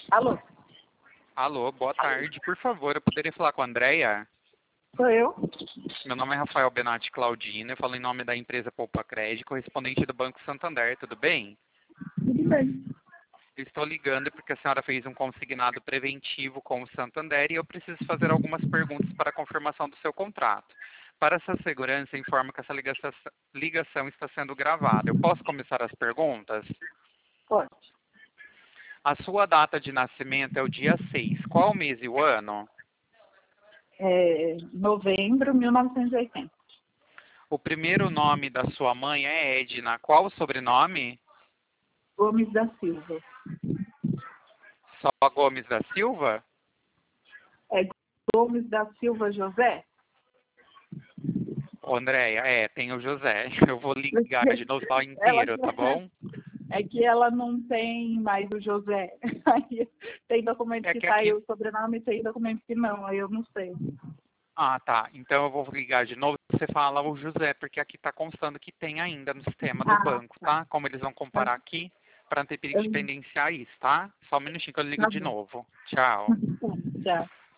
Alô, Alô, boa tarde. Por favor, eu poderia falar com a Andréia? sou eu? Meu nome é Rafael Benatti Claudino, eu falo em nome da empresa Poupa Crédito, correspondente do Banco Santander, tudo bem? Tudo bem. Eu estou ligando porque a senhora fez um consignado preventivo com o Santander e eu preciso fazer algumas perguntas para a confirmação do seu contrato. Para sua segurança, informo que essa ligação está sendo gravada. Eu posso começar as perguntas? Pode. A sua data de nascimento é o dia 6. Qual o mês e o ano? Novembro 1980. O primeiro nome da sua mãe é Edna. Qual o sobrenome? Gomes da Silva. Só Gomes da Silva? É Gomes da Silva José? Ô, Andréia, tem o José. Eu vou ligar de novo só Ela, inteiro, tá bom? é que ela não tem mais o José. Aí tem documento É que que tá aí aqui... o sobrenome e tem documento que não, aí eu não sei. Ah, tá. Então eu vou ligar de novo. Você fala o José, porque aqui tá constando que tem ainda no sistema do Ah, banco, tá. tá? Como eles vão comparar aqui, para não ter perigo de Eu- pendenciar isso, tá? Só um minutinho que eu ligo Tá de bom. novo. Tchau. Tchau.